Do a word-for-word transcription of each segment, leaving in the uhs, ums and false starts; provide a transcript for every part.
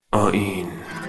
آیین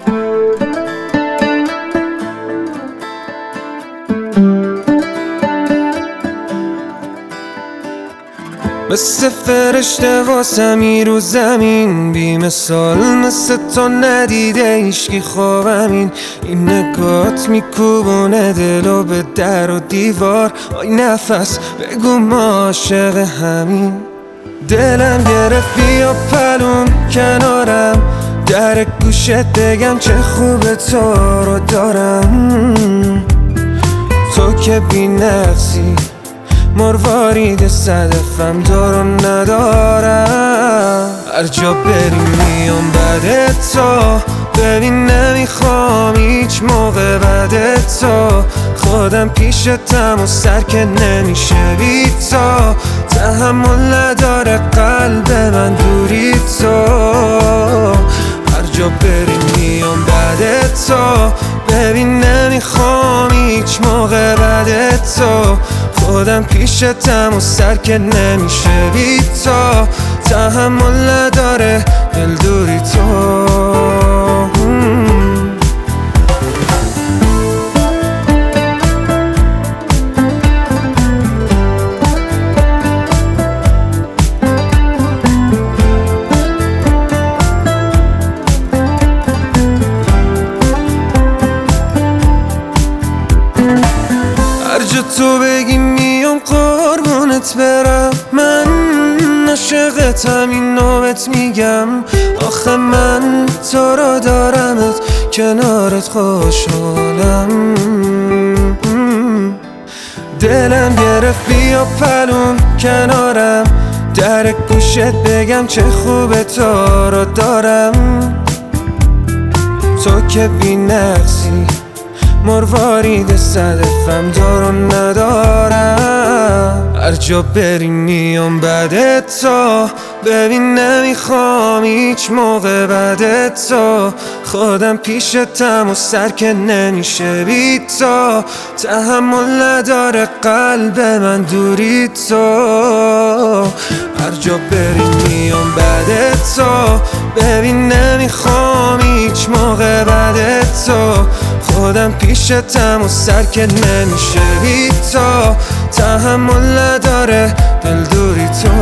مثل فرشته واسمی رو زمین، بی مثال مثل تو ندیده ایشکی خوابمین. این نگات میکوبونه دلو به در و دیوار. آی نفس بگو ما عاشق همین. دلم گرفت بیا پلون کنارم، در گوشت بگم چه خوبه تو رو دارم. تو که بی نقصی مروارید صدفم دارو ندارم. هر جا بریم میام بعد تو، ببین نمیخوام هیچ موقع بعد تو. خودم پیشتم و سر که نمیشه بی تو. تحمل نداره قلب من دوری تو. هر جا بریم میام بعد تو، ببین نمیخوام هیچ موقع بعد تو. خودم پیشتم و سر که نمیشه بی تو. تحمل نداره دل دوری تو. هر جا تو بگی میام قربونت برم. من عاشقتم این نوبت میگم. آخه من تو را دارمت کنارت خوشحالم. دلم گرفت بیا پلون کنارم، در گوشت بگم چه خوبه تو را دارم. تو که بی نقصی مروارید صدفم دارو ندارم. هر جا بریم میام بعد تو، ببین نمیخوام هیچ موقع بعد تو. خودم پیشتم و سر که نمیشه بی تو. تحمل نداره قلب من دوری تو. هر جا بریم میام بعد تو، ببین نمیخوام هیچ موقع بعد تو. خودم پیشتم و سر که نمیشه بی تو. تحمل نداره دل دوری تو.